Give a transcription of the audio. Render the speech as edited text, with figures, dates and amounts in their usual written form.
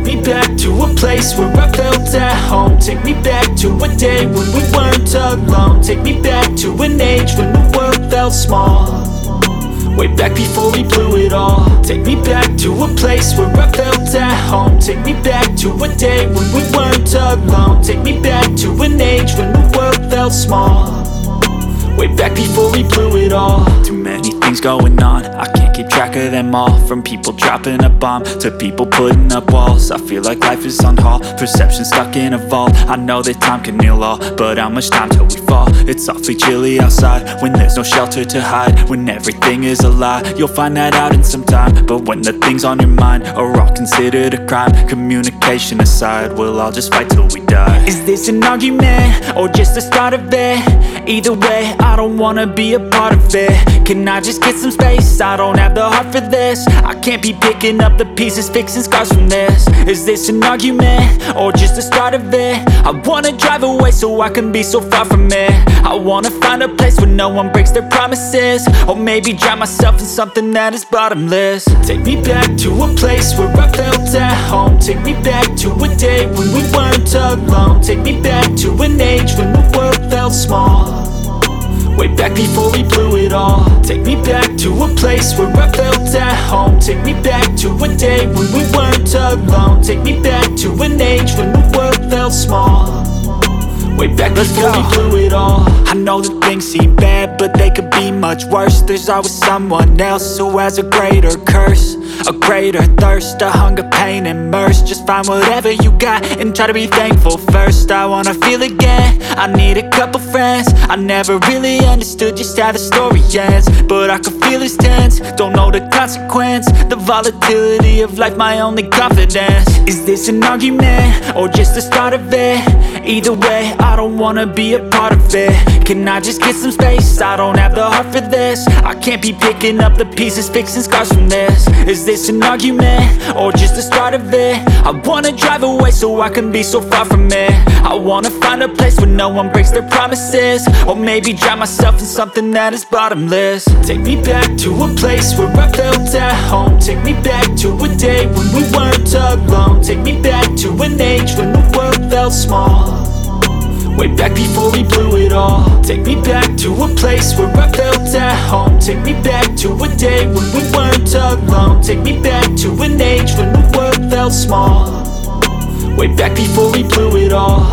me back to a place where I felt at home. Take me back to a day when we weren't alone. Take me back to an age when the world felt small, way back before we blew it all. Take me back to a place where I felt at home. Take me back to a day when we weren't alone. Take me back to an age when the world felt small, way back before we blew it all. Too many things going on, I can't keep track of them all. From people dropping a bomb to people putting up walls. I feel like life is on hold, perception stuck in a vault. I know that time can heal all, but how much time till we fall? It's awfully chilly outside when there's no shelter to hide. When everything is a lie, you'll find that out in some time. But when the things on your mind are all considered a crime, communication aside, we'll all just fight till we die. Is this an argument or just the start of it? Either way, I don't wanna be a part of it. Can I just get some space? I don't have the heart for this. I can't be picking up the pieces, fixing scars from this. Is this an argument or just the start of it? I wanna drive away so I can be so far from it. I wanna find a place where no one breaks their promises, or maybe drown myself in something that is bottomless. Take me back to a place where I felt at home. Take me back to a day when we weren't alone. Take me back to an age when the world felt small, way back before we blew it all. Take me back to a place where I felt at home. Take me back to a day when we weren't alone. Take me back to an age when the world felt small, way back before we blew it all. I know that things seem bad, but they could be much worse. There's always someone else who has a greater curse, a greater thirst, a hunger, pain, and mercy. Just find whatever you got and try to be thankful first. I wanna feel again, I need a couple friends. I never really understood just how the story ends, but I can feel it's tense, don't know the consequence. The volatility of life, my only confidence. Is this an argument or just the start of it? Either way, I don't wanna be a part of it. Can I just get some space? I don't have the heart for this. I can't be picking up the pieces, fixing scars from this. Is this an argument or just the start of it? I wanna drive away so I can be so far from it. I wanna find a place where no one breaks their promises, or maybe drown myself in something that is bottomless. Take me back to a place where I felt at home. Take me back to a day when we weren't alone. Take me back to an age when the world felt small, way back before we blew it all. Take me back to a place where I felt at home. Take me back to a day when we weren't alone. Take me back to an age when the world felt small, way back before we blew it all.